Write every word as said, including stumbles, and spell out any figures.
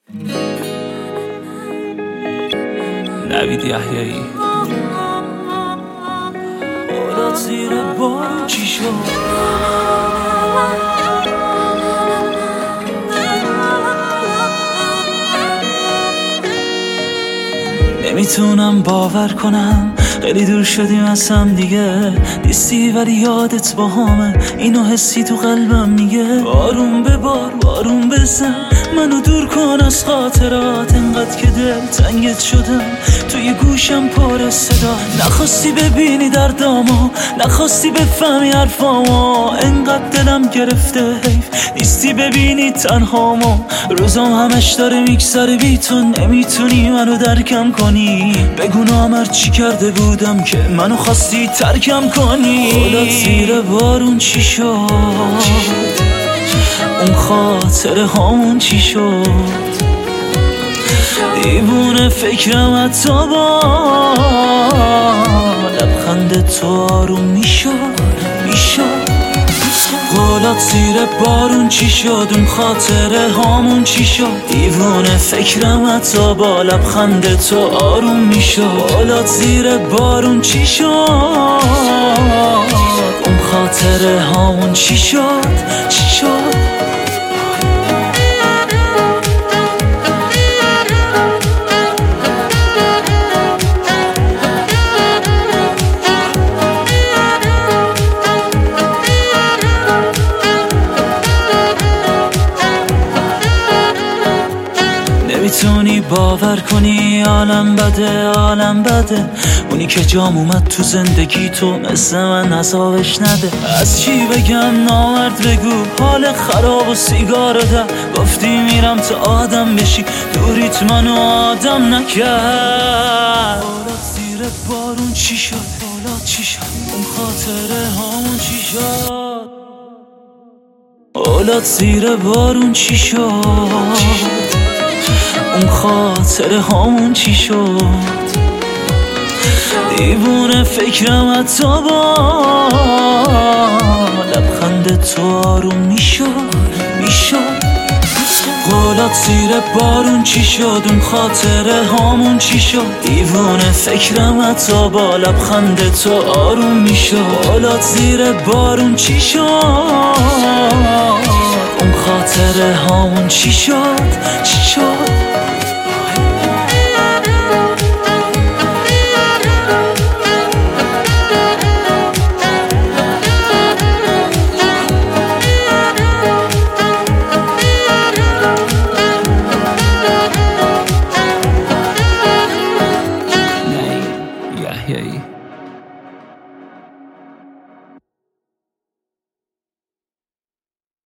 نوید یحیایی. اولاد زیر بارون چی شد؟ نمیتونم باور کنم خیلی دور شدیم از هم دیگه، نیستی ولی یادت با همه، اینو حسی تو قلبم میگه. بارون به بار بارون بزن منو دور کن از خاطرات، انقدر که دل تنگت شدم توی گوشم پر صدا. نخواستی ببینی دردامو، نخواستی بفهمی حرفامو، انقدر دلم گرفته حیف نیستی ببینی تنهامو. روزام همش داره میگذره بی تو، نمیتونی منو درکم کنی. بگو نامر چی کرده بودم که منو خواستی ترکم کنی. اولاد زیر بارون چی شد؟ اون خاطره هامون چی شد؟ دیوونه فکرم حتی با لبخند تو آروم میشد میشد. اولاد زیر بارون چی شد؟ اون خاطره هامون چی شد؟ دیوونه فکرم حتی با لبخند تو آروم میشد. اولاد زیر بارون چی شد؟ اون خاطره هامون چی شد؟ چی شد؟ نمیتونی باور کنی عالم بده عالم بده، اونی که جام اومد تو زندگی تو مثل من عذابش نده. از چی بگم نامرد بگو، حال خراب و سیگار ده، گفتی میرم تا آدم بشی، دوریت منو آدم نکرد. اولاد زیر بارون چی شد؟ اولاد چی شد؟ اون خاطره هامون چی شد؟ اولاد زیر بارون چی شد؟ اون خاطره هامون چی شد؟ دیوونه فکرم حتی با لبخند تو آروم میشد میشد. اولاد زیر بارون چی شد؟ اون خاطره هامون چی شد؟ دیوونه فکرم حتی با لبخند تو آروم میشد. اولاد زیر بارون چی شد؟ اون خاطره هامون چی شد؟ چی شد؟ Yahyayi.